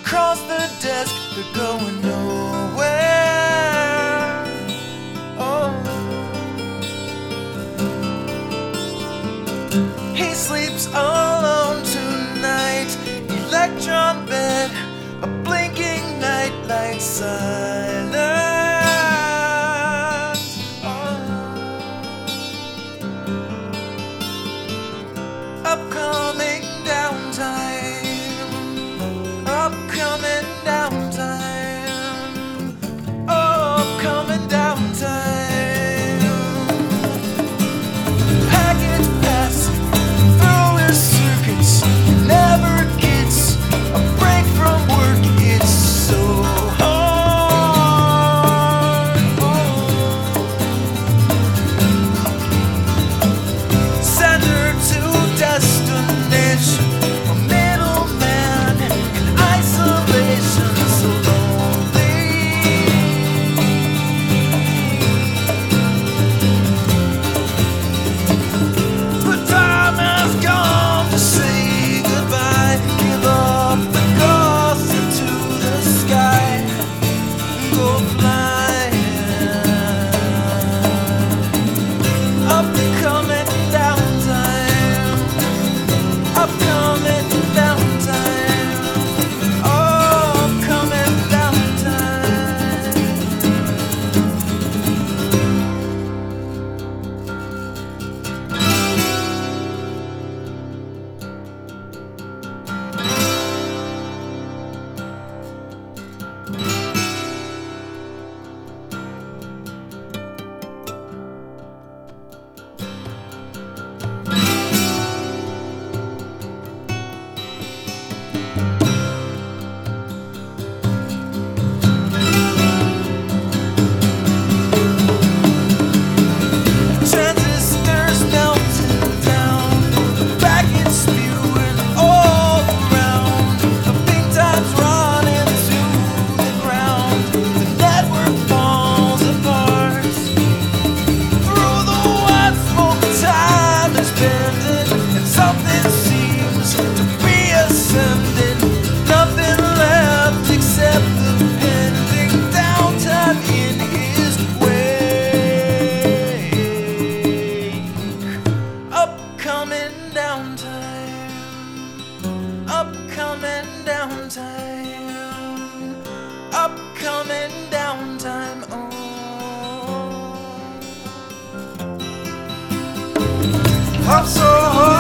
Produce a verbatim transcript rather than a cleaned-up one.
across the desk, they're going nowhere. Oh, he sleeps alone tonight, electron bed, a blinking nightlight silent. Oh, upcoming downtime, upcoming downtime, oh, upcoming downtime. Packets pass through his circuits, never gets a break from work. It's so hard. Oh. Send her to destination, a middleman in isolation, so lonely. The time has come to say goodbye. Give up the ghost into the sky, go flying. Upcoming downtime, upcoming downtime, oh, upcoming downtime. Transistors melting down, back and spewing all around. The big time's running to the ground. The network falls apart. Through the white smoke, time is bending, and something seems to be ascending. Nothing left except the pending downtime in his wake. Upcoming downtime, upcoming downtime, upcoming downtime. Oh, I'm so hard.